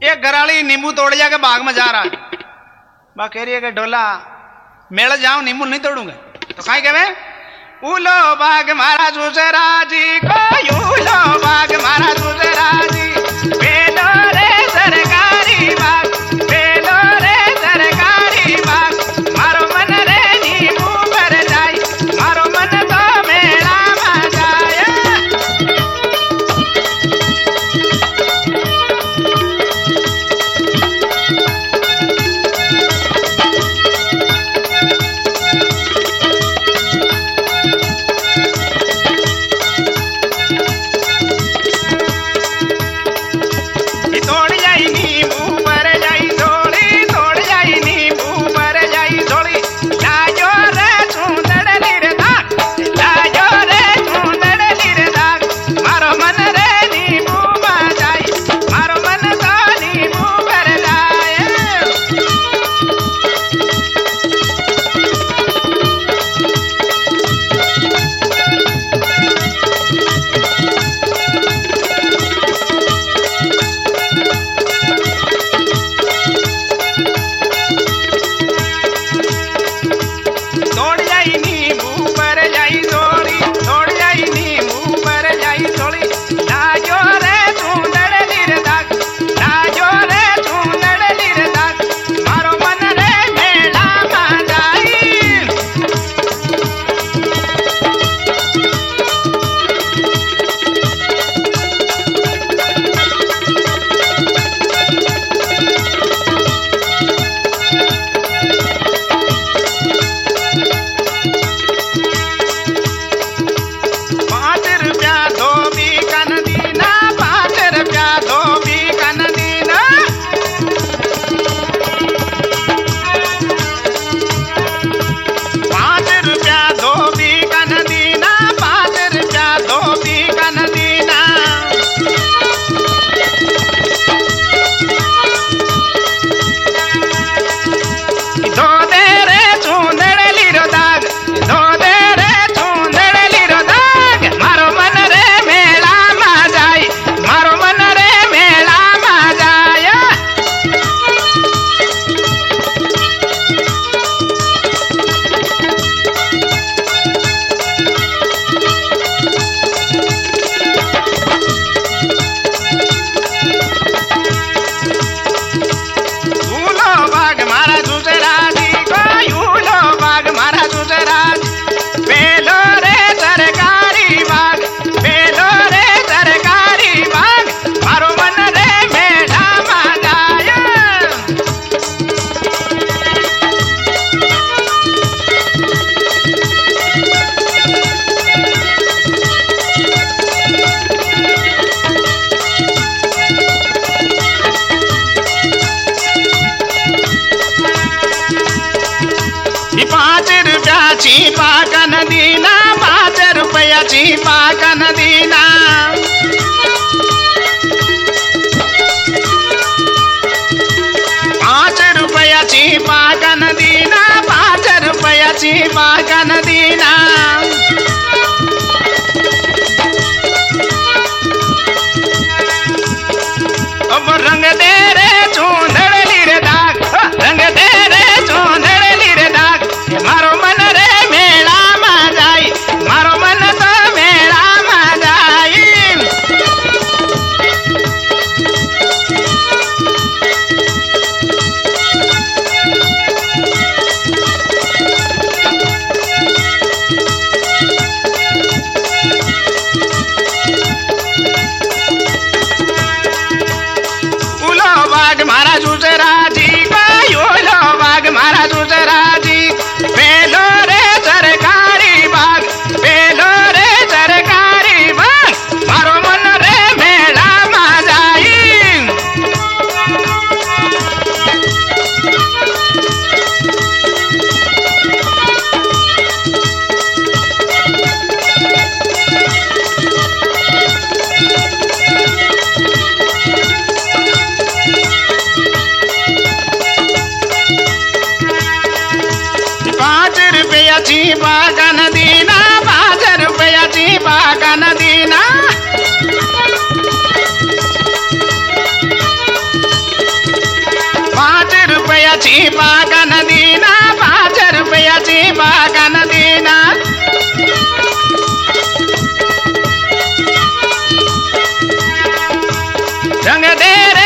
एक घराली नींबू तोड़ जाके बाग में जा रहा है। बा कह रही है कि डोला मेल जाऊं नींबू नहीं तोड़ूंगा। तो कहीं कहे उलो बाग मारा दूसरा जी को उलो बाग मारा दूसरा जी बेलो रे सरकारी बाग बेलो रे सरकारी बाग मारो मन रे नींबू भर जाए मारो मन तो मेला में जाए। चीपा कन दीना 5 रुपया चीपा कन दीना। 5 रुपया चीपा कन दीना 5 रुपया चीपा कन दीना। अब रंग दे रे चूंदड़ लीर दाग रंग दे रे चूंदड़ लीर दाग मारो मन रे मेला में जाई मारो मन तो मेला में जाई। उलो बाग मारा दूसरा जी का उलो बाग मारा दूसरा जी बेलो रे सरकारी बाग बेलो रे सरकारी बाग मारो मन रे मेला में जाई। चीपा कन दीना 5 रुपया चीपा कन दीना। छिपा का नदीना 5 रुपया छिपा का नदीना रंग दे रे